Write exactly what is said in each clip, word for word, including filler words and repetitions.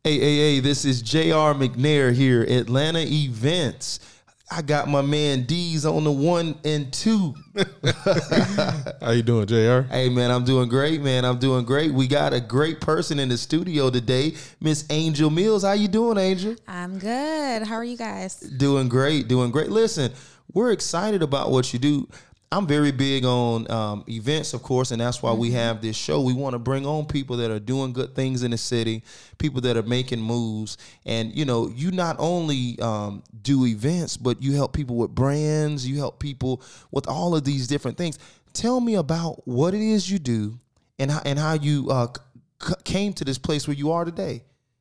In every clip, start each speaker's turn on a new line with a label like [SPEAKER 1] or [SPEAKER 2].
[SPEAKER 1] Hey, hey, hey, this is J R McNair here, Atlanta Events. I got my man D's on the one and two.
[SPEAKER 2] How you doing, J R?
[SPEAKER 1] Hey, man, I'm doing great, man. I'm doing great. We got a great person in the studio today, Miss Angel Mills. How you doing, Angel?
[SPEAKER 3] I'm good. How are you guys?
[SPEAKER 1] Doing great, doing great. Listen, we're excited about what you do. I'm very big on um, events, of course, and that's why mm-hmm. we have this show. We want to bring on people that are doing good things in the city, people that are making moves. And, you know, you not only um, do events, but you help people with brands. You help people with all of these different things. Tell me about what it is you do and how, and how you uh, c- came to this place where you are today.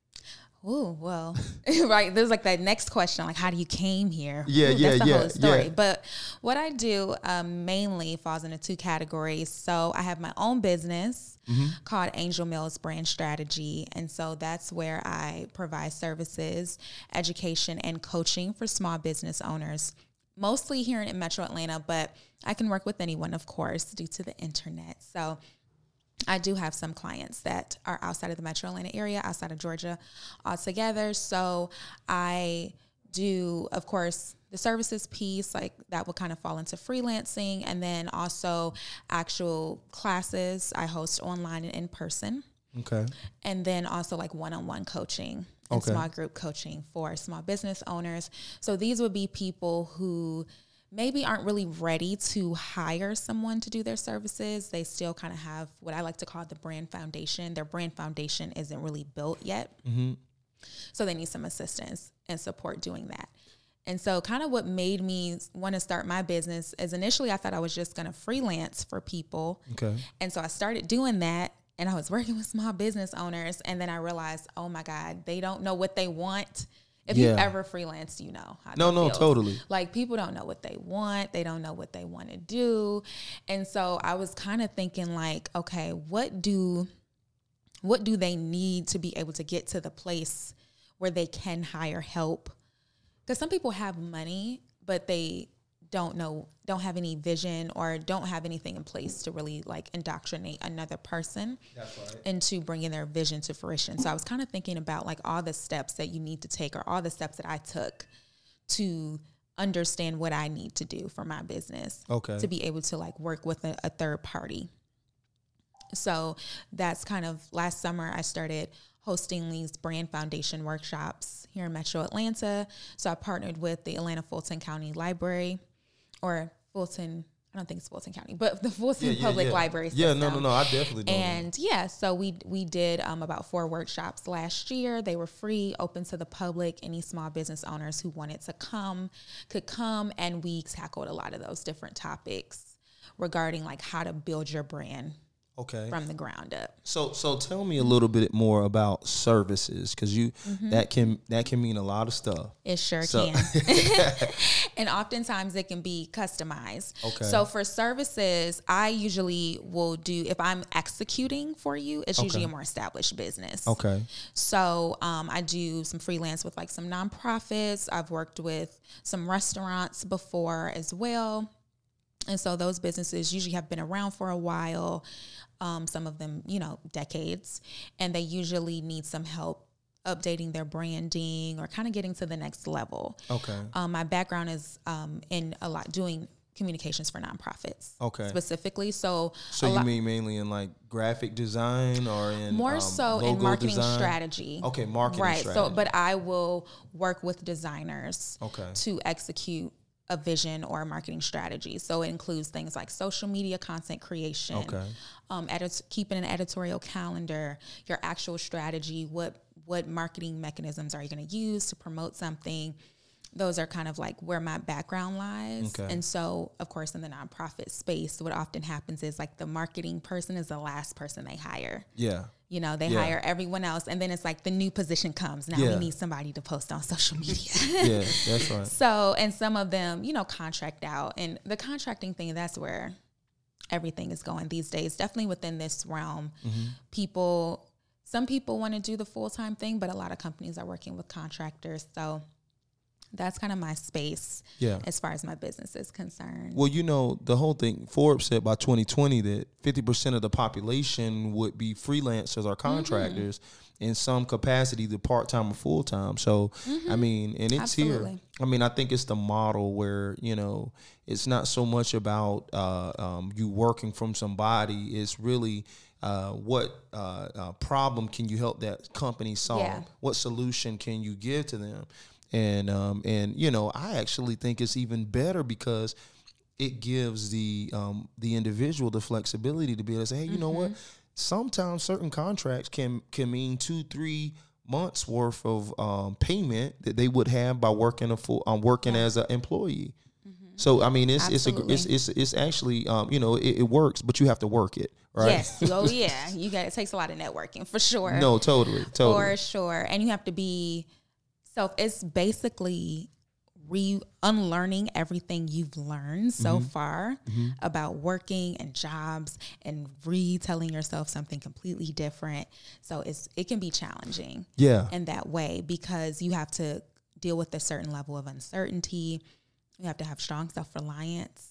[SPEAKER 3] Oh, well, right. There's like that next question, like how do you came here?
[SPEAKER 1] Yeah,
[SPEAKER 3] Ooh,
[SPEAKER 1] yeah,
[SPEAKER 3] that's the
[SPEAKER 1] yeah,
[SPEAKER 3] whole story.
[SPEAKER 1] yeah.
[SPEAKER 3] But what I do um, mainly falls into two categories. So I have my own business mm-hmm. called Angel Mills Brand Strategy. And so that's where I provide services, education, and coaching for small business owners, mostly here in Metro Atlanta, but I can work with anyone, of course, due to the internet. So I do have some clients that are outside of the Metro Atlanta area, outside of Georgia altogether. So I do, of course, the services piece, like that will kind of fall into freelancing, and then also actual classes I host online and in person.
[SPEAKER 1] Okay.
[SPEAKER 3] And then also like one-on-one coaching and
[SPEAKER 1] okay.
[SPEAKER 3] small group coaching for small business owners. So these would be people who maybe aren't really ready to hire someone to do their services. They still kind of have what I like to call the brand foundation. Their brand foundation isn't really built yet. Mm-hmm. So they need some assistance and support doing that. And so kind of what made me want to start my business is initially I thought I was just going to freelance for people. Okay. And so I started doing that, and I was working with small business owners. And then I realized, oh my God, they don't know what they want. If yeah. you've ever freelanced, you know how
[SPEAKER 1] No,
[SPEAKER 3] that
[SPEAKER 1] no,
[SPEAKER 3] feels.
[SPEAKER 1] totally.
[SPEAKER 3] Like, people don't know what they want. They don't know what they want to do. And so I was kind of thinking like, okay, what do what do they need to be able to get to the place where they can hire help? Because some people have money, but they don't know, don't have any vision or don't have anything in place to really like indoctrinate another person That's right. into bringing their vision to fruition. So I was kind of thinking about like all the steps that you need to take, or all the steps that I took to understand what I need to do for my business. Okay. To be able to like work with a, a third party. So that's kind of last summer I started hosting these brand foundation workshops here in Metro Atlanta. So I partnered with the Atlanta Fulton County Library, or Fulton, I don't think it's Fulton County, but the Fulton
[SPEAKER 1] yeah, yeah,
[SPEAKER 3] Public
[SPEAKER 1] yeah.
[SPEAKER 3] Library system.
[SPEAKER 1] Yeah, no, no, no, I definitely know.
[SPEAKER 3] And that. yeah, so we we did um, about four workshops last year. They were free, open to the public. Any small business owners who wanted to come could come, and we tackled a lot of those different topics regarding like how to build your brand. Okay. From the ground up.
[SPEAKER 1] So, so tell me a little bit more about services, because you mm-hmm. that can that can mean a lot of stuff.
[SPEAKER 3] It sure so. can, and oftentimes it can be customized. Okay. So for services, I usually will do, if I'm executing for you, it's okay. usually a more established business. Okay. So um, I do some freelance with like some nonprofits. I've worked with some restaurants before as well. And so those businesses usually have been around for a while, um, some of them, you know, decades, and they usually need some help updating their branding or kind of getting to the next level. Okay. Um, my background is um, in a lot doing communications for nonprofits. Okay. Specifically, so
[SPEAKER 1] so you lot, mean mainly in like graphic design or in
[SPEAKER 3] more
[SPEAKER 1] um,
[SPEAKER 3] so
[SPEAKER 1] logo
[SPEAKER 3] in marketing
[SPEAKER 1] design?
[SPEAKER 3] strategy.
[SPEAKER 1] Okay, marketing
[SPEAKER 3] right.
[SPEAKER 1] strategy.
[SPEAKER 3] So, but I will work with designers. Okay. To execute a vision or a marketing strategy. So it includes things like social media content creation, okay. um, edit- keeping an editorial calendar, your actual strategy, what what marketing mechanisms are you going to use to promote something. Those are kind of like where my background lies. Okay. And so, of course, in the nonprofit space, what often happens is like the marketing person is the last person they hire. Yeah. You know, they yeah. hire everyone else, and then it's like the new position comes. Now yeah. we need somebody to post on social media.
[SPEAKER 1] Yeah, that's right.
[SPEAKER 3] So, and some of them, you know, contract out. And the contracting thing, that's where everything is going these days. Definitely within this realm, mm-hmm. people, some people want to do the full-time thing, but a lot of companies are working with contractors. So that's kind of my space
[SPEAKER 1] Yeah.
[SPEAKER 3] as far as my business is concerned.
[SPEAKER 1] Well, you know, the whole thing, Forbes said by twenty twenty that fifty percent of the population would be freelancers or contractors mm-hmm. in some capacity, either part-time or full-time. So, mm-hmm. I mean, and it's Absolutely. Here. I mean, I think it's the model where, you know, it's not so much about uh, um, you working from somebody. It's really uh, what uh, uh, problem can you help that company solve? Yeah. What solution can you give to them? And, um, and you know, I actually think it's even better because it gives the um, the individual the flexibility to be able to say, hey, you mm-hmm. know what? Sometimes certain contracts can can mean two, three months worth of um, payment that they would have by working a full um, working yeah. as an employee. Mm-hmm. So I mean, it's Absolutely. it's a, it's it's it's actually um, you know it, it works, but you have to work it. Right?
[SPEAKER 3] Yes. Oh yeah. You got it takes a lot of networking for sure.
[SPEAKER 1] No, totally, totally,
[SPEAKER 3] for sure. And you have to be. So it's basically re unlearning everything you've learned so mm-hmm. far mm-hmm. about working and jobs and retelling yourself something completely different. So it's it can be challenging
[SPEAKER 1] yeah.
[SPEAKER 3] in that way because you have to deal with a certain level of uncertainty. You have to have strong self-reliance.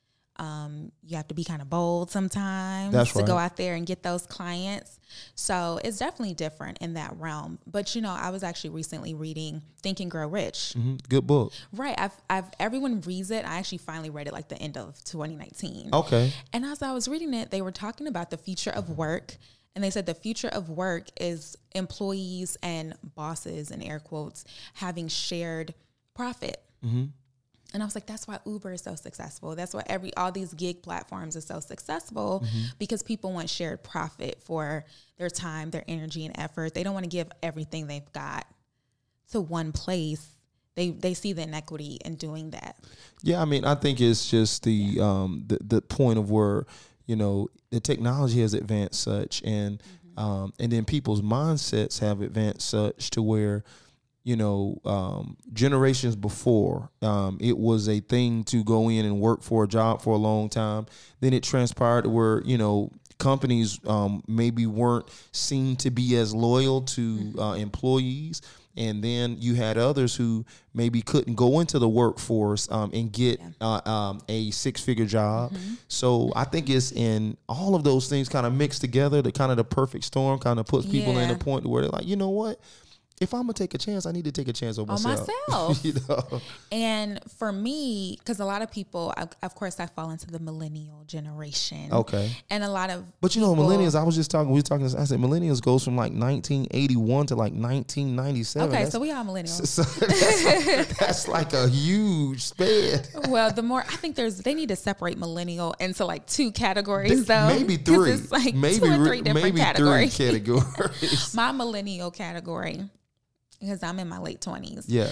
[SPEAKER 3] Um, you have to be kind of bold sometimes
[SPEAKER 1] That's
[SPEAKER 3] to
[SPEAKER 1] right.
[SPEAKER 3] go out there and get those clients. So it's definitely different in that realm. But, you know, I was actually recently reading Think and Grow Rich.
[SPEAKER 1] Mm-hmm. Good book.
[SPEAKER 3] Right. I've, I've, everyone reads it. I actually finally read it like the end of twenty nineteen.
[SPEAKER 1] Okay.
[SPEAKER 3] And as I was reading it, they were talking about the future of work. And they said the future of work is employees and bosses, in air quotes, having shared profit.
[SPEAKER 1] Mm-hmm.
[SPEAKER 3] And I was like, that's why Uber is so successful. That's why every all these gig platforms are so successful mm-hmm. because people want shared profit for their time, their energy, and effort. They don't want to give everything they've got to one place. They they see the inequity in doing that.
[SPEAKER 1] Yeah, I mean, I think it's just the yeah. um the, the point of where, you know, the technology has advanced such and mm-hmm. um and then people's mindsets have advanced such to where, you know, um, generations before, um, it was a thing to go in and work for a job for a long time. Then it transpired to where, you know, companies um, maybe weren't seen to be as loyal to uh, employees. And then you had others who maybe couldn't go into the workforce um, and get yeah. uh, um, a six-figure job. Mm-hmm. So I think it's in all of those things kind of mixed together, the kind of the perfect storm kind of puts people
[SPEAKER 3] yeah.
[SPEAKER 1] in a point where they're like, you know what? If I'm gonna take a chance, I need to take a chance on myself.
[SPEAKER 3] On myself.
[SPEAKER 1] You know?
[SPEAKER 3] And for me, because a lot of people, I, of course, I fall into the millennial generation.
[SPEAKER 1] Okay.
[SPEAKER 3] And a lot of
[SPEAKER 1] But you
[SPEAKER 3] people,
[SPEAKER 1] know, millennials, I was just talking, we were talking, I said millennials goes from like nineteen eighty-one to like nineteen ninety-seven.
[SPEAKER 3] Okay,
[SPEAKER 1] that's,
[SPEAKER 3] so we are millennials.
[SPEAKER 1] So that's, like, that's like a huge span.
[SPEAKER 3] Well, the more, I think there's, they need to separate millennial into like two categories though.
[SPEAKER 1] Maybe three.
[SPEAKER 3] It's like
[SPEAKER 1] maybe
[SPEAKER 3] two or three different
[SPEAKER 1] maybe
[SPEAKER 3] categories.
[SPEAKER 1] Three categories.
[SPEAKER 3] My millennial category, because I'm in my late twenties.
[SPEAKER 1] Yeah.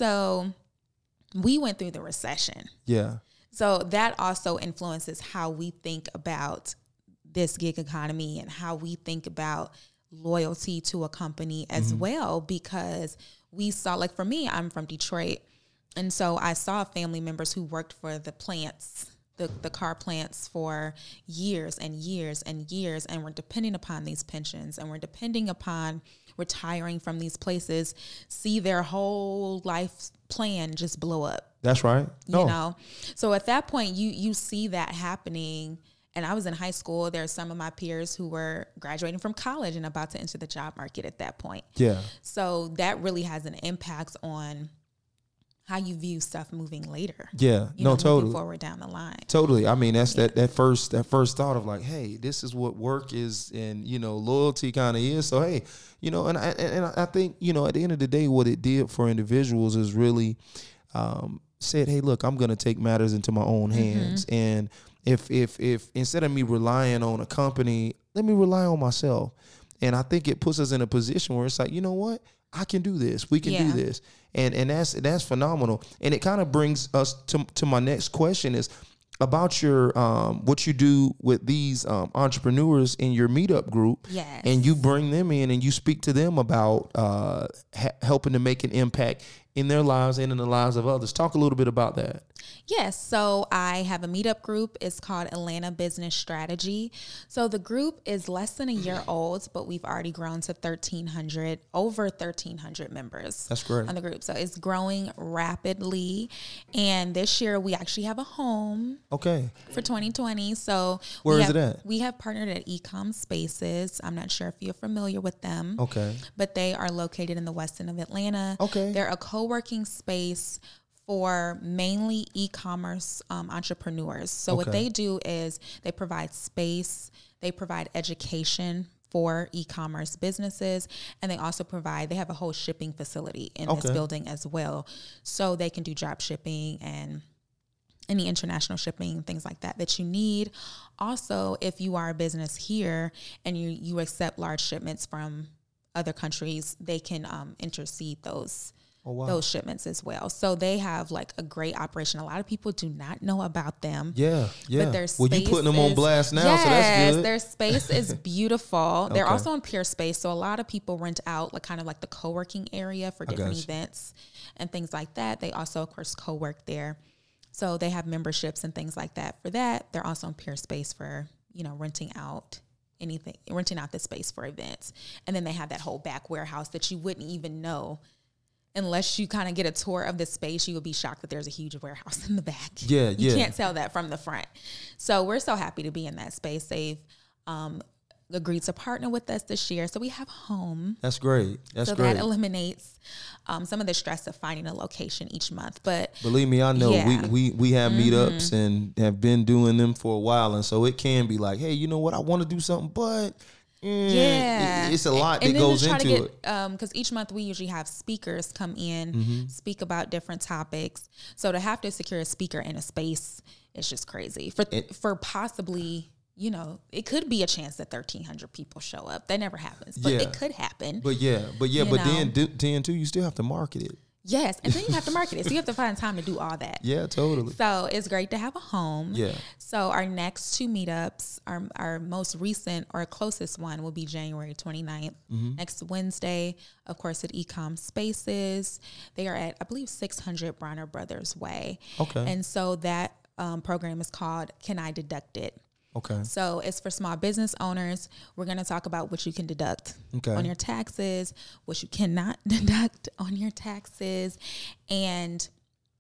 [SPEAKER 3] So we went through the recession.
[SPEAKER 1] Yeah.
[SPEAKER 3] So that also influences how we think about this gig economy and how we think about loyalty to a company as mm-hmm. well, because we saw, like for me, I'm from Detroit. And so I saw family members who worked for the plants, the, the car plants for years and years and years, and were depending upon these pensions and were depending upon retiring from these places, see their whole life plan just blow up.
[SPEAKER 1] That's right.
[SPEAKER 3] You oh. know? So at that point, you you see that happening. And I was in high school. There are some of my peers who were graduating from college and about to enter the job market at that point.
[SPEAKER 1] Yeah.
[SPEAKER 3] So that really has an impact on how you view stuff moving later.
[SPEAKER 1] Yeah,
[SPEAKER 3] you
[SPEAKER 1] no,
[SPEAKER 3] know,
[SPEAKER 1] totally.
[SPEAKER 3] Forward down the line.
[SPEAKER 1] Totally. I mean, that's
[SPEAKER 3] yeah.
[SPEAKER 1] that that first that first thought of like, hey, this is what work is, and you know, loyalty kind of is. So hey, you know, and I and I think you know, at the end of the day, what it did for individuals is really um, said, hey, look, I'm going to take matters into my own hands, mm-hmm. and if if if instead of me relying on a company, let me rely on myself. And I think it puts us in a position where it's like, you know what? I can do this. We can
[SPEAKER 3] yeah.
[SPEAKER 1] do this. And and that's that's phenomenal. And it kind of brings us to to my next question is about your um what you do with these um, entrepreneurs in your meetup group.
[SPEAKER 3] Yes.
[SPEAKER 1] And you bring them in and you speak to them about uh ha- helping to make an impact in their lives and in the lives of others. Talk a little bit about that.
[SPEAKER 3] Yes. So I have a meetup group. It's called Atlanta Business Strategy. So the group is less than a year old, but we've already grown to thirteen hundred, over thirteen hundred members.
[SPEAKER 1] That's great.
[SPEAKER 3] On the group. So it's growing rapidly. And this year we actually have a home.
[SPEAKER 1] Okay.
[SPEAKER 3] For twenty twenty. So
[SPEAKER 1] where
[SPEAKER 3] we
[SPEAKER 1] is
[SPEAKER 3] have,
[SPEAKER 1] it at?
[SPEAKER 3] We have partnered at Ecom Spaces. I'm not sure if you're familiar with them.
[SPEAKER 1] Okay.
[SPEAKER 3] But they are located in the west end of Atlanta.
[SPEAKER 1] Okay.
[SPEAKER 3] They're a co-working space for mainly e-commerce um, entrepreneurs. So
[SPEAKER 1] okay.
[SPEAKER 3] what they do is they provide space, they provide education for e-commerce businesses, and they also provide, they have a whole shipping facility in
[SPEAKER 1] okay.
[SPEAKER 3] this building as well. So they can do drop shipping and any international shipping, things like that that you need. Also, if you are a business here and you, you accept large shipments from other countries, they can um, intercede those Oh, wow. those shipments as well. So they have like a great operation. A lot of people do not know about them.
[SPEAKER 1] Yeah, yeah.
[SPEAKER 3] But their
[SPEAKER 1] well, you putting them
[SPEAKER 3] is,
[SPEAKER 1] on blast now,
[SPEAKER 3] yes,
[SPEAKER 1] so that's good.
[SPEAKER 3] Their space is beautiful.
[SPEAKER 1] okay.
[SPEAKER 3] They're also in Peer Space. So a lot of people rent out like kind of like the co-working area for different events and things like that. They also, of course, co-work there. So they have memberships and things like that for that. They're also in Peer Space for, you know, renting out anything, renting out the space for events. And then they have that whole back warehouse that you wouldn't even know. Unless you kind of get a tour of the space, you will be shocked that there's a huge warehouse in the back.
[SPEAKER 1] Yeah,
[SPEAKER 3] you
[SPEAKER 1] yeah.
[SPEAKER 3] can't tell that from the front. So we're so happy to be in that space. They've um, agreed to partner with us this year. So we have a home.
[SPEAKER 1] That's great. That's
[SPEAKER 3] so
[SPEAKER 1] great.
[SPEAKER 3] that eliminates um, some of the stress of finding a location each month. But
[SPEAKER 1] believe me, I know
[SPEAKER 3] yeah.
[SPEAKER 1] we, we, we have
[SPEAKER 3] mm-hmm.
[SPEAKER 1] meetups and have been doing them for a while. And so it can be like, hey, you know what? I want to do something, but... Mm,
[SPEAKER 3] yeah,
[SPEAKER 1] it, it's a lot
[SPEAKER 3] and
[SPEAKER 1] that
[SPEAKER 3] then
[SPEAKER 1] goes
[SPEAKER 3] to try
[SPEAKER 1] into
[SPEAKER 3] to get,
[SPEAKER 1] it.
[SPEAKER 3] Um, because each month we usually have speakers come in,
[SPEAKER 1] mm-hmm.
[SPEAKER 3] speak about different topics. So to have to secure a speaker in a space is just crazy. For
[SPEAKER 1] it,
[SPEAKER 3] for possibly, you know, it could be a chance that thirteen hundred people show up. That never happens, but
[SPEAKER 1] yeah.
[SPEAKER 3] it could happen.
[SPEAKER 1] But yeah, but yeah,
[SPEAKER 3] you
[SPEAKER 1] but
[SPEAKER 3] know?
[SPEAKER 1] then then too, you still have to market it.
[SPEAKER 3] Yes, and then you have to market it. So you have to find time to do all that.
[SPEAKER 1] Yeah, totally.
[SPEAKER 3] So it's great to have a home.
[SPEAKER 1] Yeah.
[SPEAKER 3] So our next two meetups, our, our most recent or closest one will be January twenty-ninth,
[SPEAKER 1] mm-hmm.
[SPEAKER 3] next Wednesday, of course, at Ecom Spaces. They are at, I believe, six hundred Bronner Brothers Way.
[SPEAKER 1] Okay.
[SPEAKER 3] And so that um, program is called Can I Deduct It?
[SPEAKER 1] Okay.
[SPEAKER 3] So it's for small business owners. We're going to talk about what you can deduct
[SPEAKER 1] okay.
[SPEAKER 3] on your taxes, what you cannot deduct on your taxes, and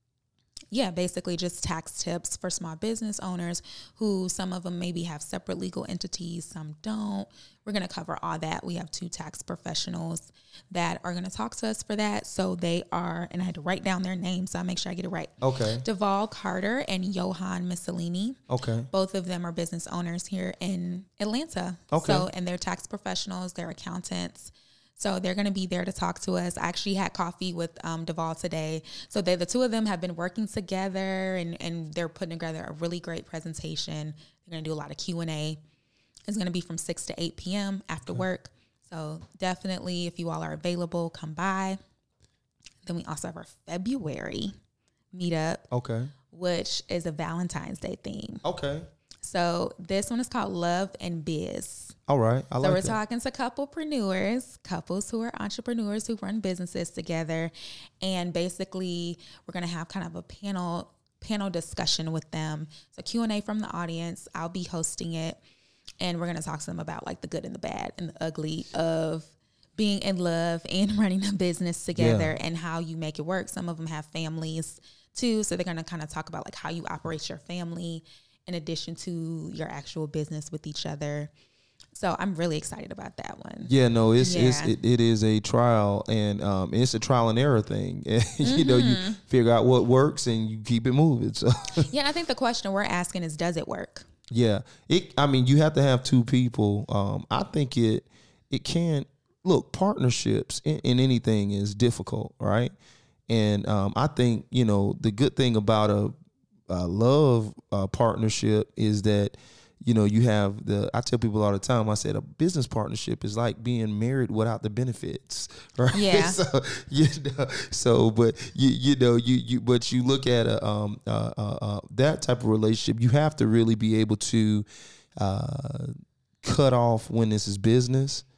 [SPEAKER 3] yeah, basically just tax tips for small business owners who some of them maybe have separate legal entities, some don't. We're going to cover all that. We have two tax professionals that are going to talk to us for that. So they are, and I had to write down their names, so I make sure I get it right.
[SPEAKER 1] Okay.
[SPEAKER 3] Duval Carter and Johan Missolini.
[SPEAKER 1] Okay.
[SPEAKER 3] Both of them are business owners here in Atlanta.
[SPEAKER 1] Okay.
[SPEAKER 3] So, and they're tax professionals, they're accountants. So they're going to be there to talk to us. I actually had coffee with um, Duval today. So they, the two of them have been working together, and, and they're putting together a really great presentation. They're going to do a lot of Q and A. It's going to be from six to eight p.m. after okay. work. So definitely, if you all are available, come by. Then we also have our February meetup,
[SPEAKER 1] okay,
[SPEAKER 3] which is a Valentine's Day theme.
[SPEAKER 1] Okay.
[SPEAKER 3] So this one is called Love and Biz.
[SPEAKER 1] All right. I
[SPEAKER 3] so
[SPEAKER 1] like
[SPEAKER 3] we're
[SPEAKER 1] that.
[SPEAKER 3] talking to couplepreneurs, couples who are entrepreneurs who run businesses together. And basically, we're going to have kind of a panel panel discussion with them. So Q and A from the audience. I'll be hosting it. And we're going to talk to them about like the good and the bad and the ugly of being in love and running a business together yeah. and how you make it work. Some of them have families too. So they're going to kind of talk about like how you operate your family in addition to your actual business with each other. So I'm really excited about that one.
[SPEAKER 1] Yeah, no, it's,
[SPEAKER 3] yeah.
[SPEAKER 1] it's it, it is a trial, and um, it's a trial and error thing. you mm-hmm. know, you figure out what works and you keep it moving. So
[SPEAKER 3] yeah, and I think the question we're asking is, does it work?
[SPEAKER 1] Yeah, it. I mean, you have to have two people. Um, I think it it can look partnerships in, in anything is difficult, right? And um, I think you know the good thing about a, a love uh, partnership is that. You know, you have the, I tell people all the time, I said a business partnership is like being married without the benefits, right?
[SPEAKER 3] Yeah.
[SPEAKER 1] so, you know, so, but you, you know, you, you, but you look at a, um, uh, uh, uh, that type of relationship, you have to really be able to, uh, cut off when this is business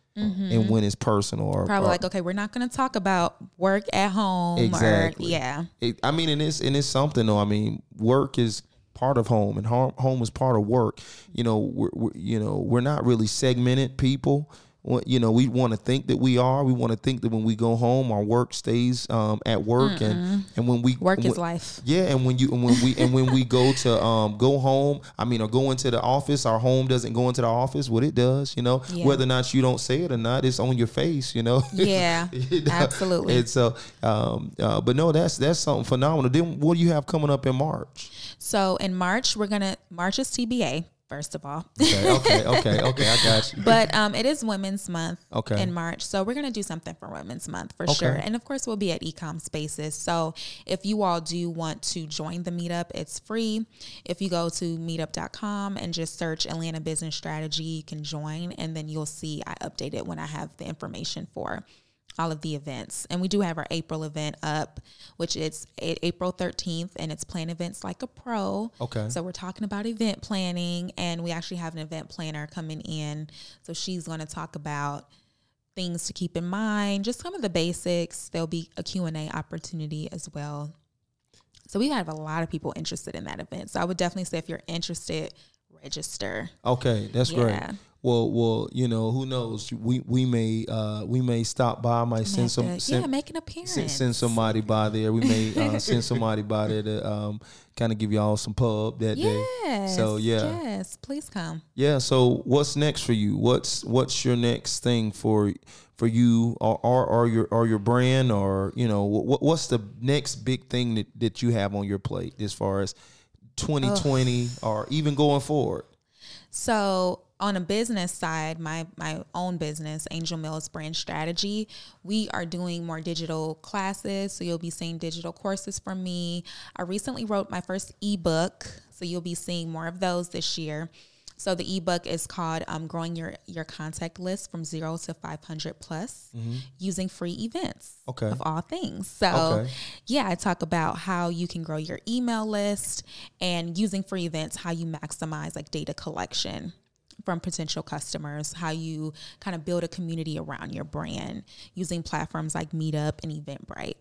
[SPEAKER 3] Mm-hmm.
[SPEAKER 1] and when it's personal. Or
[SPEAKER 3] Probably
[SPEAKER 1] or,
[SPEAKER 3] like, okay, we're not going to talk about work at home.
[SPEAKER 1] Exactly.
[SPEAKER 3] Or, yeah.
[SPEAKER 1] It, I mean, and it's and it's something though. I mean, work is part of home, and home, home is part of work. You know, we're, we're you know we're not really segmented people. You know, we want to think that we are. We want to think that when we go home, our work stays um, at work, Mm-mm. and and when we
[SPEAKER 3] work
[SPEAKER 1] when,
[SPEAKER 3] is life.
[SPEAKER 1] Yeah, and when you and when we and when we go to um, go home, I mean, or go into the office, our home doesn't go into the office. What it does, you know, yeah. whether or not you don't say it or not, it's on your face. You know.
[SPEAKER 3] Yeah, you know? Absolutely.
[SPEAKER 1] And so, um, uh, but no, that's that's something phenomenal. Then what do you have coming up in March?
[SPEAKER 3] So in March, we're gonna March is T B A. First of all.
[SPEAKER 1] Okay, okay, okay, okay. I got you.
[SPEAKER 3] But um, it is Women's Month
[SPEAKER 1] okay.
[SPEAKER 3] in March. So we're going to do something for Women's Month for
[SPEAKER 1] okay.
[SPEAKER 3] sure. And of course, we'll be at Ecom Spaces. So if you all do want to join the meetup, it's free. If you go to meetup dot com and just search Atlanta Business Strategy, you can join. And then you'll see I update it when I have the information for all of the events. And we do have our April event up, which is April thirteenth, and it's Plan Events Like a Pro.
[SPEAKER 1] Okay.
[SPEAKER 3] So we're talking about event planning, and we actually have an event planner coming in. So she's going to talk about things to keep in mind, just some of the basics. There'll be a Q and A opportunity as well. So we have a lot of people interested in that event. So I would definitely say if you're interested, register.
[SPEAKER 1] Okay, that's
[SPEAKER 3] yeah.
[SPEAKER 1] great. Well, well, you know, who knows? We we may uh, we may stop by. Might send some,
[SPEAKER 3] to,
[SPEAKER 1] send,
[SPEAKER 3] yeah, make an appearance.
[SPEAKER 1] Send, send somebody by there. We may uh, send somebody by there to um, kind of give y'all some pub that
[SPEAKER 3] yes,
[SPEAKER 1] day. So yeah,
[SPEAKER 3] yes, please come.
[SPEAKER 1] Yeah. So what's next for you? What's what's your next thing for for you, or or, or your or your brand, or you know, what what's the next big thing that, that you have on your plate as far as twenty twenty oh. or even going forward?
[SPEAKER 3] So on a business side, my my own business, Angel Mills Brand Strategy, we are doing more digital classes. So you'll be seeing digital courses from me. I recently wrote my first ebook, so you'll be seeing more of those this year. So the ebook is called um, Growing Your, Your Contact List from Zero to five hundred Plus mm-hmm. using free events
[SPEAKER 1] okay.
[SPEAKER 3] of all things. So
[SPEAKER 1] okay.
[SPEAKER 3] yeah, I talk about how you can grow your email list and using free events, how you maximize like data collection from potential customers, how you kind of build a community around your brand using platforms like Meetup and Eventbrite.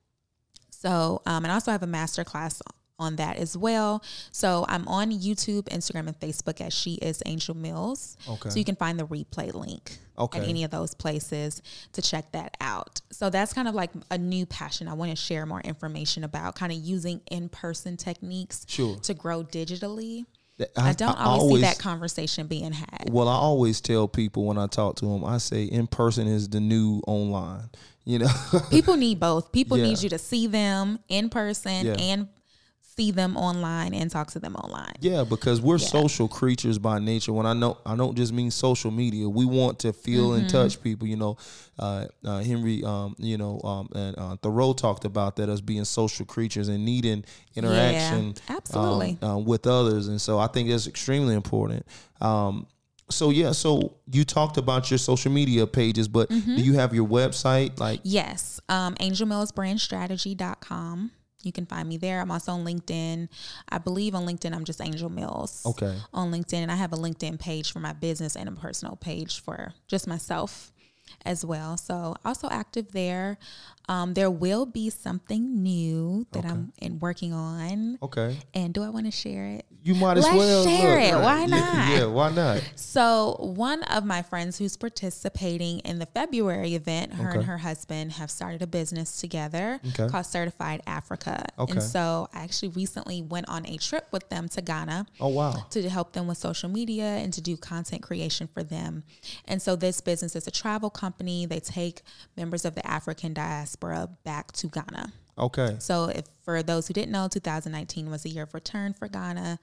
[SPEAKER 3] So, um, and I also have a masterclass on that as well. So I'm on YouTube, Instagram, and Facebook as She Is Angel Mills.
[SPEAKER 1] Okay.
[SPEAKER 3] So you can find the replay link
[SPEAKER 1] okay.
[SPEAKER 3] at any of those places to check that out. So that's kind of like a new passion. I want to share more information about kind of using in-person techniques
[SPEAKER 1] sure.
[SPEAKER 3] to grow digitally.
[SPEAKER 1] I,
[SPEAKER 3] I don't
[SPEAKER 1] I
[SPEAKER 3] always,
[SPEAKER 1] always
[SPEAKER 3] see that conversation being had.
[SPEAKER 1] Well, I always tell people when I talk to them, I say in person is the new online. You know,
[SPEAKER 3] people need both. People
[SPEAKER 1] yeah.
[SPEAKER 3] need you to see them in person
[SPEAKER 1] yeah.
[SPEAKER 3] and see them online and talk to them online.
[SPEAKER 1] Yeah, because we're
[SPEAKER 3] yeah.
[SPEAKER 1] social creatures by nature. When I know, I don't just mean social media. We want to feel mm-hmm. and touch people. You know, uh, uh, Henry, um, you know, um, and uh, Thoreau talked about that, us being social creatures and needing interaction,
[SPEAKER 3] yeah, absolutely,
[SPEAKER 1] um, uh, with others. And so I think that's extremely important. Um, so yeah, so you talked about your social media pages, but mm-hmm. do you have your website? Like
[SPEAKER 3] yes, um, angel mills brand strategy dot com. You can find me there. I'm also on LinkedIn. I believe on LinkedIn, I'm just Angel Mills.
[SPEAKER 1] Okay.
[SPEAKER 3] On LinkedIn. And I have a LinkedIn page for my business and a personal page for just myself as well. So also active there. Um, there will be something new that okay. I'm in working on.
[SPEAKER 1] Okay.
[SPEAKER 3] And do I want to share it?
[SPEAKER 1] You might as
[SPEAKER 3] Let's
[SPEAKER 1] well
[SPEAKER 3] share
[SPEAKER 1] look,
[SPEAKER 3] it.
[SPEAKER 1] right.
[SPEAKER 3] Why not?
[SPEAKER 1] Yeah, yeah, why not?
[SPEAKER 3] So one of my friends who's participating in the February event, her
[SPEAKER 1] okay.
[SPEAKER 3] and her husband have started a business together
[SPEAKER 1] okay.
[SPEAKER 3] called Certified Africa.
[SPEAKER 1] Okay.
[SPEAKER 3] And so I actually recently went on a trip with them to Ghana.
[SPEAKER 1] Oh, wow.
[SPEAKER 3] To help them with social media and to do content creation for them. And so this business is a travel company. They take members of the African diaspora back to Ghana.
[SPEAKER 1] Okay.
[SPEAKER 3] So if for those who didn't know, two thousand nineteen was a year of return for Ghana.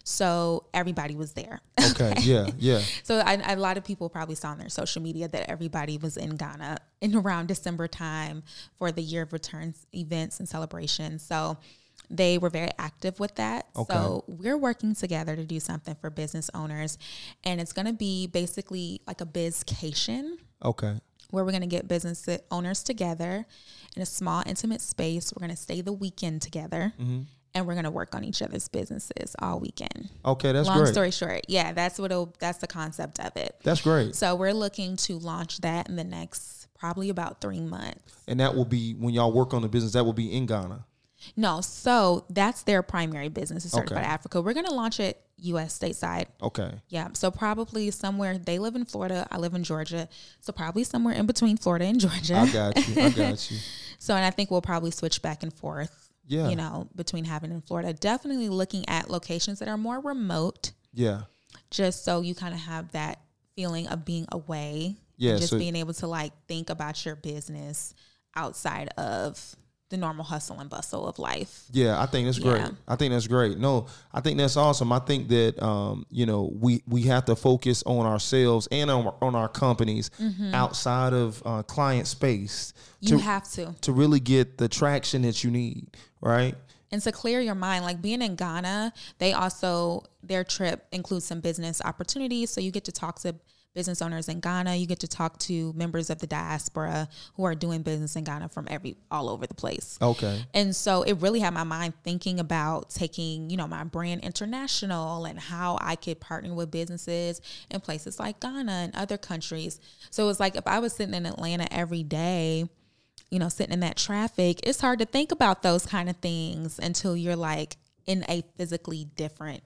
[SPEAKER 3] So everybody was there.
[SPEAKER 1] Okay. Yeah. Yeah.
[SPEAKER 3] So I, a lot of people probably saw on their social media that everybody was in Ghana in around December time for the year of returns events and celebrations. So they were very active with that.
[SPEAKER 1] Okay.
[SPEAKER 3] So we're working together to do something for business owners. And it's going to be basically like a bizcation.
[SPEAKER 1] Okay.
[SPEAKER 3] Where we're going to get business owners together in a small, intimate space. We're going to stay the weekend together.
[SPEAKER 1] Mm-hmm.
[SPEAKER 3] and we're going to work on each other's businesses all weekend.
[SPEAKER 1] Okay, that's
[SPEAKER 3] Long
[SPEAKER 1] great.
[SPEAKER 3] story short, yeah, that's what it'll, that's the concept of it.
[SPEAKER 1] That's great.
[SPEAKER 3] So we're looking to launch that in the next probably about three months.
[SPEAKER 1] And that will be when y'all work on the business. That will be in Ghana.
[SPEAKER 3] No, so that's their primary business is Certified
[SPEAKER 1] Okay.
[SPEAKER 3] Africa. We're going to launch it U S stateside.
[SPEAKER 1] Okay.
[SPEAKER 3] Yeah, so probably somewhere, they live in Florida, I live in Georgia, so probably somewhere in between Florida and Georgia.
[SPEAKER 1] I got you. I got you.
[SPEAKER 3] So, and I think we'll probably switch back and forth,
[SPEAKER 1] Yeah.
[SPEAKER 3] you know, between having in Florida. Definitely looking at locations that are more remote,
[SPEAKER 1] Yeah.
[SPEAKER 3] just so you kind of have that feeling of being away.
[SPEAKER 1] Yeah,
[SPEAKER 3] And just
[SPEAKER 1] so-
[SPEAKER 3] being able to like think about your business outside of the normal hustle and bustle of life.
[SPEAKER 1] Yeah, I think that's great.
[SPEAKER 3] Yeah.
[SPEAKER 1] I think that's great. No, I think that's awesome. I think that um, you know, we we have to focus on ourselves and on, on our companies outside of uh, client space
[SPEAKER 3] You
[SPEAKER 1] to
[SPEAKER 3] have to.
[SPEAKER 1] to really get the traction that you need, right?
[SPEAKER 3] And to clear your mind, like being in Ghana, they also, their trip includes some business opportunities. So you get to talk to business owners in Ghana. You get to talk to members of the diaspora who are doing business in Ghana from every, all over the place.
[SPEAKER 1] Okay.
[SPEAKER 3] And so it really had my mind thinking about taking, you know, my brand international and how I could partner with businesses in places like Ghana and other countries. So it was like, if I was sitting in Atlanta every day, you know, sitting in that traffic, it's hard to think about those kind of things until you're like in a physically different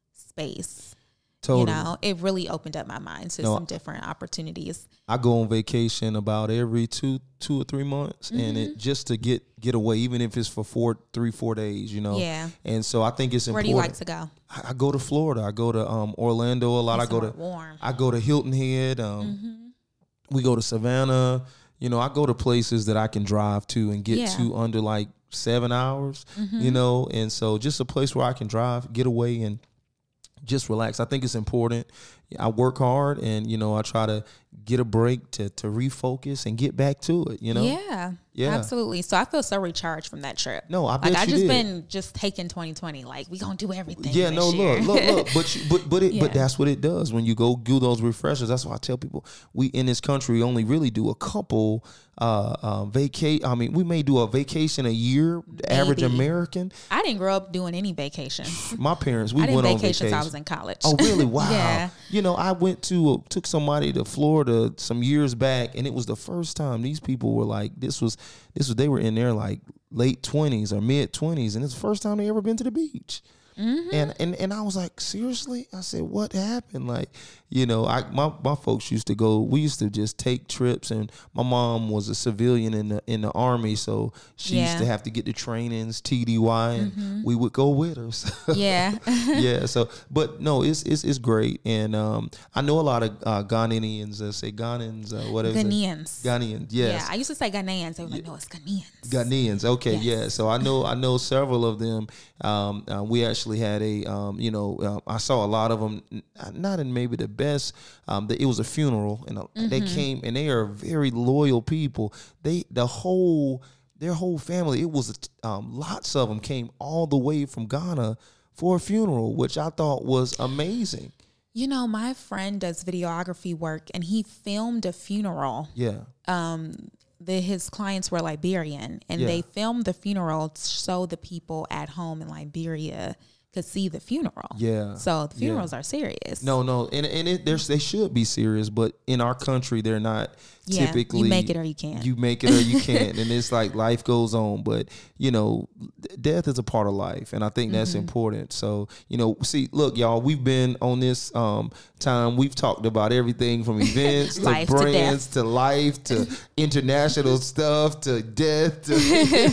[SPEAKER 3] space.
[SPEAKER 1] Totally.
[SPEAKER 3] You know, it really opened up my mind to
[SPEAKER 1] No,
[SPEAKER 3] some different opportunities.
[SPEAKER 1] I go on vacation about every two, two or three months, and
[SPEAKER 3] Mm-hmm.
[SPEAKER 1] it just to get get away, even if it's for four, three, four days, you know.
[SPEAKER 3] Yeah.
[SPEAKER 1] And so I think it's
[SPEAKER 3] Where
[SPEAKER 1] important.
[SPEAKER 3] do you like to go?
[SPEAKER 1] I, I go to Florida. I go to um, Orlando a lot. I go to
[SPEAKER 3] Somewhere warm.
[SPEAKER 1] I go to Hilton Head. Um, We go to Savannah. You know, I go to places that I can drive to and get
[SPEAKER 3] Yeah.
[SPEAKER 1] to under like seven hours. You know, and so just a place where I can drive, get away, and just relax. I think it's important. I work hard, and you know, I try to get a break to to refocus and get back to it. You know,
[SPEAKER 3] Yeah,
[SPEAKER 1] Yeah.
[SPEAKER 3] absolutely. So I feel so recharged from that trip.
[SPEAKER 1] No, I
[SPEAKER 3] like
[SPEAKER 1] bet
[SPEAKER 3] I
[SPEAKER 1] you
[SPEAKER 3] just
[SPEAKER 1] did.
[SPEAKER 3] been just taking twenty twenty. Like we gonna do everything.
[SPEAKER 1] Yeah,
[SPEAKER 3] this
[SPEAKER 1] no,
[SPEAKER 3] year.
[SPEAKER 1] look, look, look. But you, but but it, but
[SPEAKER 3] Yeah.
[SPEAKER 1] that's what it does when you go do those refreshers. That's why I tell people we in this country only really do a couple uh, uh vacate. I mean, we may do a vacation a year. The average
[SPEAKER 3] Maybe.
[SPEAKER 1] American.
[SPEAKER 3] I didn't grow up doing any vacation.
[SPEAKER 1] My parents, we
[SPEAKER 3] I did
[SPEAKER 1] went on
[SPEAKER 3] vacations.
[SPEAKER 1] vacation.
[SPEAKER 3] I was in college.
[SPEAKER 1] Oh, really? Wow.
[SPEAKER 3] Yeah.
[SPEAKER 1] You know, I went to uh, took somebody to Florida some years back, and it was the first time these people were like, this was this was they were in their like late twenties or mid twenties, and it's the first time they ever been to the beach.
[SPEAKER 3] Mm-hmm.
[SPEAKER 1] And, and and I was like, seriously? I said, what happened? Like, you know, I my, my folks used to go, we used to just take trips, and my mom was a civilian in the in the army, so she used
[SPEAKER 3] Yeah.
[SPEAKER 1] to have to get the trainings, T D Y, and
[SPEAKER 3] Mm-hmm.
[SPEAKER 1] we would go with her. So,
[SPEAKER 3] Yeah.
[SPEAKER 1] yeah, so but no, it's it's it's great. And um I know a lot of uh Ghanaians that say Ghanaians, uh, whatever.
[SPEAKER 3] Ghanaians.
[SPEAKER 1] Ghanaians, yes.
[SPEAKER 3] Yeah, I used to say Ghanaians. They were like, no, it's Ghanaians.
[SPEAKER 1] Ghanaians. Okay,
[SPEAKER 3] Yes.
[SPEAKER 1] yeah. So I know I know several of them. Um, uh, we actually had a um, you know, uh, I saw a lot of them. Not in maybe the best. Um, the, it was a funeral, and uh, they
[SPEAKER 3] Mm-hmm.
[SPEAKER 1] came, and they are very loyal people. They the whole their whole family. It was um, lots of them came all the way from Ghana for a funeral, which I thought was amazing.
[SPEAKER 3] You know, my friend does videography work, and he filmed a funeral.
[SPEAKER 1] Yeah.
[SPEAKER 3] Um, the, his clients were Liberian, and
[SPEAKER 1] Yeah.
[SPEAKER 3] they filmed the funeral so the people at home in Liberia could see the funeral.
[SPEAKER 1] Yeah.
[SPEAKER 3] So the
[SPEAKER 1] Yeah.
[SPEAKER 3] funerals are serious.
[SPEAKER 1] No, no, and and it, there's they should be serious, but in our country they're not.
[SPEAKER 3] Yeah,
[SPEAKER 1] Typically,
[SPEAKER 3] you make it or you can't.
[SPEAKER 1] You make it or you can't, and it's like life goes on. But you know, th- death is a part of life, and I think that's
[SPEAKER 3] Mm-hmm.
[SPEAKER 1] important. So you know, see, look, y'all, we've been on this um, time. We've talked about everything from events to
[SPEAKER 3] Life to
[SPEAKER 1] brands to, life to international stuff to death. To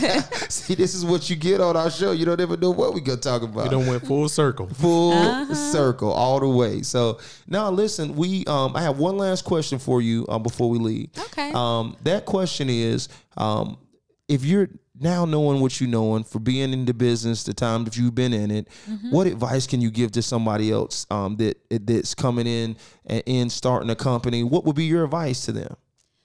[SPEAKER 1] see, this is what you get on our show. You don't ever know what we gonna talk about.
[SPEAKER 2] We done went full circle.
[SPEAKER 1] Full
[SPEAKER 3] Uh-huh.
[SPEAKER 1] circle all the way. So now listen, we um I have one last question for you um before we leave.
[SPEAKER 3] Okay.
[SPEAKER 1] Um that question is um if you're now knowing what you knowing for being in the business, the time that you've been in it,
[SPEAKER 3] Mm-hmm.
[SPEAKER 1] what advice can you give to somebody else um that that's coming in and in starting a company? What would be your advice to them?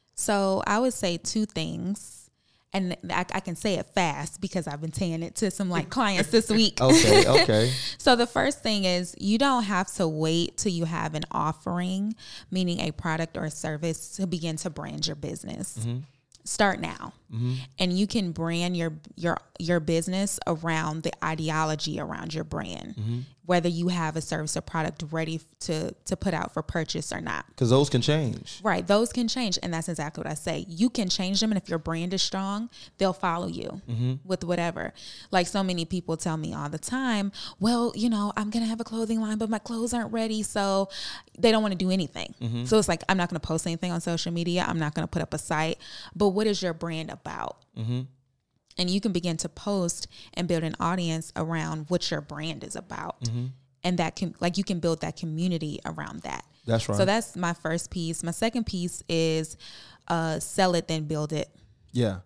[SPEAKER 3] So I would say two things. And I, I can say it fast because I've been saying it to some like clients this week.
[SPEAKER 1] Okay, okay.
[SPEAKER 3] So the first thing is you don't have to wait till you have an offering, meaning a product or a service, to begin to brand your business. start now. Mm-hmm. And you can brand your your your business around the ideology around your brand, mm-hmm. whether you have a service or product ready to to put out for purchase or not.
[SPEAKER 1] Because those can change.
[SPEAKER 3] Right. Those can change. And that's exactly what I say. You can change them. And if your brand is strong, they'll follow you mm-hmm. with whatever. Like so many people tell me all the time, well, you know, I'm going to have a clothing line, but my clothes aren't ready. So they don't want to do anything. Mm-hmm. So it's like, I'm not going to post anything on social media. I'm not going to put up a site. But what is your brand about? Mm-hmm. And you can begin to post and build an audience around what your brand is about. Mm-hmm. And that can, like, you can build that community around that.
[SPEAKER 1] That's right.
[SPEAKER 3] So that's my first piece. My second piece is uh, sell it, then build it.
[SPEAKER 1] Yeah.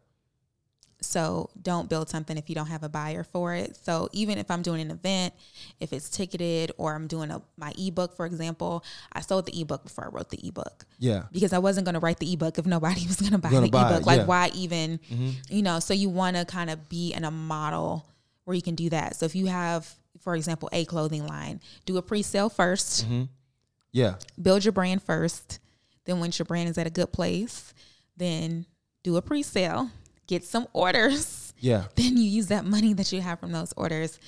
[SPEAKER 3] So don't build something if you don't have a buyer for it. So even if I'm doing an event, if it's ticketed or I'm doing a, my ebook, for example, I sold the ebook before I wrote the ebook.
[SPEAKER 1] Yeah.
[SPEAKER 3] Because I wasn't going to write the ebook if nobody was going to buy
[SPEAKER 1] Gonna
[SPEAKER 3] the
[SPEAKER 1] buy
[SPEAKER 3] ebook.
[SPEAKER 1] it,
[SPEAKER 3] Like
[SPEAKER 1] yeah.
[SPEAKER 3] why even, mm-hmm. you know, so you want to kind of be in a model where you can do that. So if you have, for example, a clothing line, do a pre-sale first.
[SPEAKER 1] Mm-hmm. Yeah.
[SPEAKER 3] Build your brand first. Then once your brand is at a good place, then do a pre-sale. Get some orders.
[SPEAKER 1] Yeah.
[SPEAKER 3] Then you use that money that you have from those orders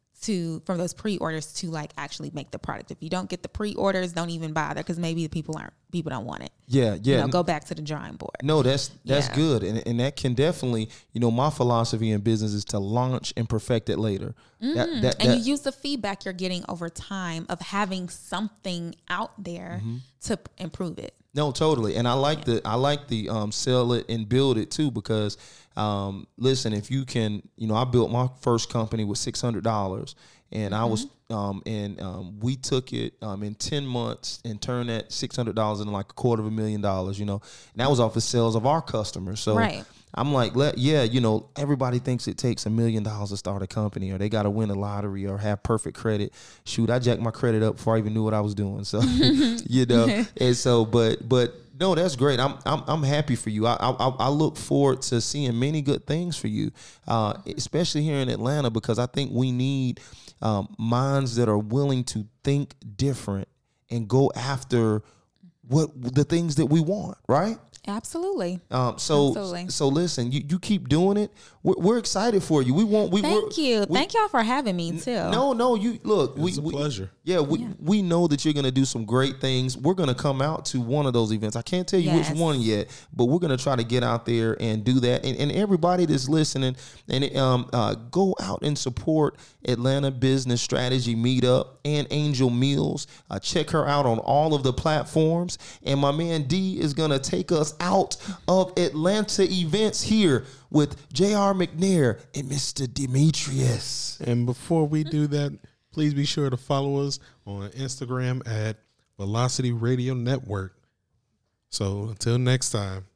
[SPEAKER 3] to, from those pre-orders to like actually make the product. If you don't get the pre-orders, don't even bother because maybe the people aren't, people don't want it.
[SPEAKER 1] Yeah. Yeah.
[SPEAKER 3] You know, go back to the drawing board.
[SPEAKER 1] No, that's, that's
[SPEAKER 3] Yeah.
[SPEAKER 1] good. And, and that can definitely, you know, my philosophy in business is to launch and perfect it later.
[SPEAKER 3] Mm-hmm.
[SPEAKER 1] That, that,
[SPEAKER 3] and
[SPEAKER 1] that,
[SPEAKER 3] you use the feedback you're getting over time of having something out there mm-hmm. to p- improve it.
[SPEAKER 1] No, totally. And I like the I like the um, sell it and build it too, because um, listen, if you can, you know, I built my first company with six hundred dollars, and mm-hmm. I was um, and um, we took it um, in ten months and turned that six hundred dollars into like a quarter of a million dollars, you know, and that was off the sales of our customers. So
[SPEAKER 3] right.
[SPEAKER 1] I'm like, let, yeah, you know, everybody thinks it takes a million dollars to start a company, or they got to win a lottery or have perfect credit. Shoot, I jacked my credit up before I even knew what I was doing. So, you know, and so, but, but no, that's great. I'm, I'm, I'm happy for you. I, I, I look forward to seeing many good things for you, uh, especially here in Atlanta, because I think we need um, minds that are willing to think different and go after what the things that we want, right?
[SPEAKER 3] Absolutely.
[SPEAKER 1] Um, so,
[SPEAKER 3] Absolutely.
[SPEAKER 1] so listen, you, you keep doing it. We're, we're excited for you. We want, we,
[SPEAKER 3] Thank you.
[SPEAKER 1] We,
[SPEAKER 3] Thank y'all for having me too.
[SPEAKER 1] No, no, you look,
[SPEAKER 2] it's
[SPEAKER 1] we,
[SPEAKER 2] a
[SPEAKER 1] we,
[SPEAKER 2] pleasure.
[SPEAKER 1] Yeah. We,
[SPEAKER 3] Yeah.
[SPEAKER 1] we know that you're going to do some great things. We're going to come out to one of those events. I can't tell you
[SPEAKER 3] Yes.
[SPEAKER 1] which one yet, but we're going to try to get out there and do that. And, and everybody that's listening, and um, uh, go out and support Atlanta Business Strategy Meetup and Angel Meals. Uh, check her out on all of the platforms. And my man D is going to take us out of Atlanta events here with J R McNair and Mister Demetrius.
[SPEAKER 2] And before we do that, please be sure to follow us on Instagram at Velocity Radio Network. So until next time.